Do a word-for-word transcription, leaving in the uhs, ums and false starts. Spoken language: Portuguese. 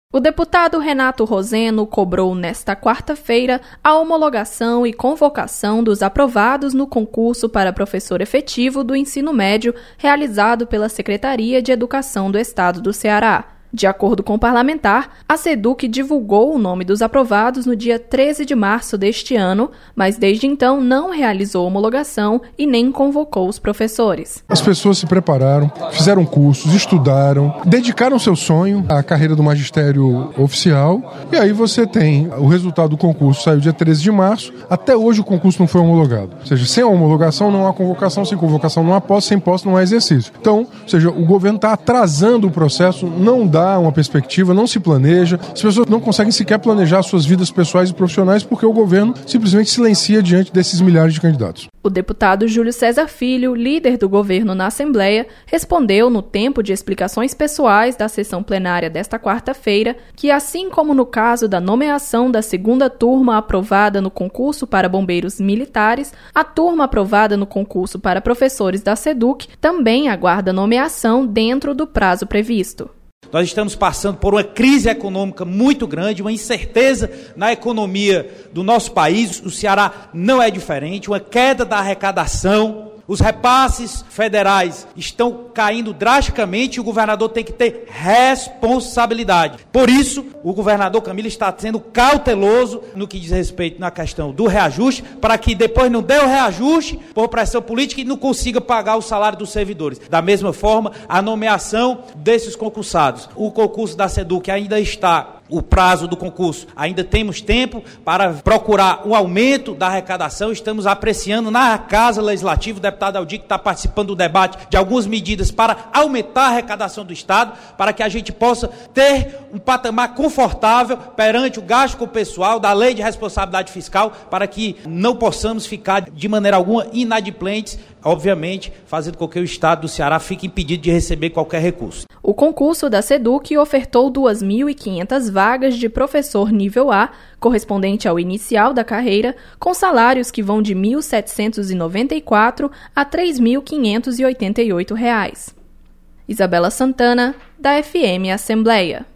O deputado Renato Roseno cobrou nesta quarta-feira a homologação e convocação dos aprovados no concurso para professor efetivo do ensino médio realizado pela Secretaria de Educação do Estado do Ceará. De acordo com o parlamentar, a SEDUC divulgou o nome dos aprovados no dia treze de março deste ano, mas desde então não realizou homologação e nem convocou os professores. As pessoas se prepararam, fizeram cursos, estudaram, dedicaram seu sonho à carreira do magistério oficial, e aí você tem o resultado do concurso, saiu dia treze de março, até hoje o concurso não foi homologado. Ou seja, sem a homologação não há convocação, sem convocação não há posse, sem posse não há exercício. Então, ou seja, o governo está atrasando o processo, não dá uma perspectiva, não se planeja, as pessoas não conseguem sequer planejar suas vidas pessoais e profissionais porque o governo simplesmente silencia diante desses milhares de candidatos. O deputado Júlio César Filho, líder do governo na Assembleia, respondeu no tempo de explicações pessoais da sessão plenária desta quarta-feira que, assim como no caso da nomeação da segunda turma aprovada no concurso para bombeiros militares, a turma aprovada no concurso para professores da SEDUC também aguarda nomeação dentro do prazo previsto. Nós estamos passando por uma crise econômica muito grande, uma incerteza na economia do nosso país. O Ceará não é diferente, uma queda da arrecadação. Os repasses federais estão caindo drasticamente e o governador tem que ter responsabilidade. Por isso, o governador Camilo está sendo cauteloso no que diz respeito na questão do reajuste, para que depois não dê o reajuste por pressão política e não consiga pagar o salário dos servidores. Da mesma forma, a nomeação desses concursados. O concurso da SEDUC ainda está... O prazo do concurso, ainda temos tempo para procurar um aumento da arrecadação. Estamos apreciando na Casa Legislativa, o deputado Aldir, que está participando do debate, de algumas medidas para aumentar a arrecadação do Estado, para que a gente possa ter um patamar confortável perante o gasto com o pessoal da Lei de Responsabilidade Fiscal, para que não possamos ficar de maneira alguma inadimplentes, obviamente, fazendo com que o Estado do Ceará fique impedido de receber qualquer recurso. O concurso da SEDUC ofertou duas mil e quinhentas vagas de professor nível A, correspondente ao inicial da carreira, com salários que vão de mil setecentos e noventa e quatro reais a três mil quinhentos e oitenta e oito reais. Isabela Santana, da F M Assembleia.